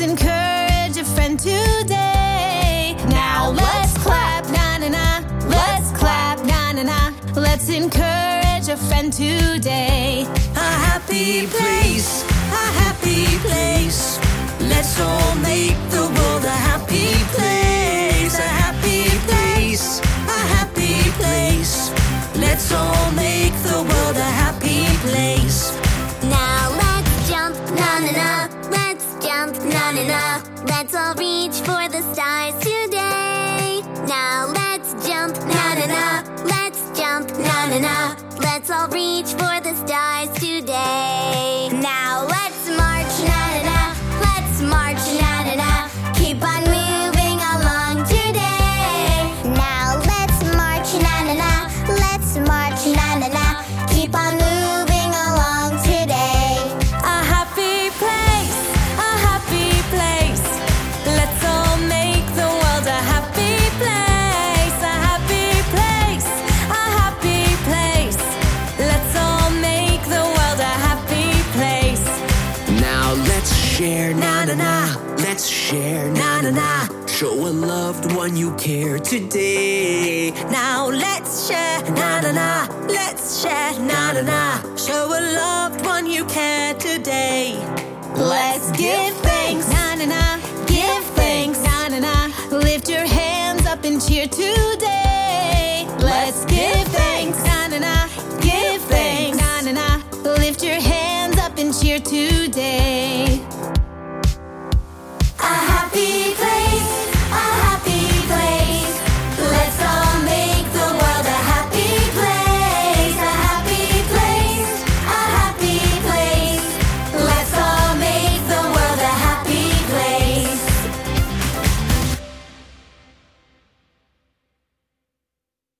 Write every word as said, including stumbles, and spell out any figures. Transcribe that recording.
encourage a friend today. Now let's clap, na na na. Let's clap, na na na. Let's encourage a friend today. A happy place, a happy place. Let's all make the world a happy place. A happy place, a happy place. Let's all make the world a happy place. Now let's jump, na na na. Let's jump, na na na. Let's all reach for the stars today. Now let's jump, na na na. Let's jump, na na na. Let's all reach for the stars today. Now let's march, na na na. Let's march, na na na. Keep on moving along today. Now let's march, na na na. Let's march, na na na. Keep on moving along today. A happy place, a happy place. Let's all make the world a happy place. A happy place, a happy place. Let's all make the world a happy place. Now let's share, na na na. Let's share, na na na. Show a loved one you care today. Now let's share, na na na. Let's share, na na na. Show a loved one you care today. Let's give thanks, na na na. Give thanks, na na na. Lift your hands up and cheer today. Let's give thanks, na na na. Give thanks, na na na. Lift your hands up and cheer today.